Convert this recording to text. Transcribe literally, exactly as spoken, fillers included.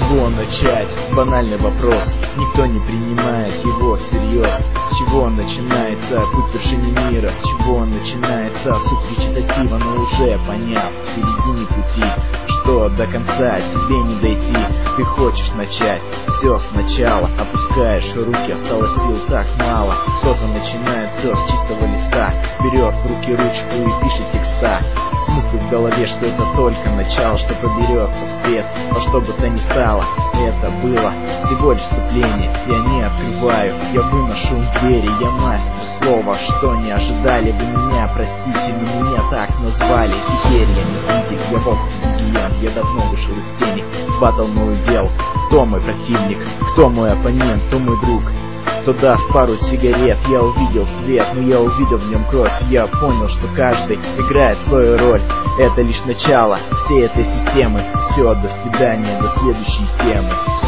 чего начать? Банальный вопрос, никто не принимает его всерьез. С чего начинается путь к вершине мира? С чего начинается суть речитатива? Но уже поняв в середине пути, что до конца тебе не дойти. Ты хочешь начать все сначала, опускаешь руки, осталось сил так мало. Кто-то начинает все с чистого листа, берет в руки ручку и пишет текста. Смысл в голове, что это только начало, что проберется в свет во что бы то ни стало. Это было всего лишь вступление, я не открываю, я выношу двери, я мастер слова, что не ожидали вы меня, простите, но меня так назвали. Теперь я не зритель, я босс гиен, я давно вышел из тени, батл мой удел. Кто мой противник, кто мой оппонент, кто мой друг, кто даст пару сигарет? Я увидел свет, но я увидел в нем кровь. Я понял, что каждый играет свою роль. Это лишь начало всей этой системы. Все, до свидания, до следующей темы.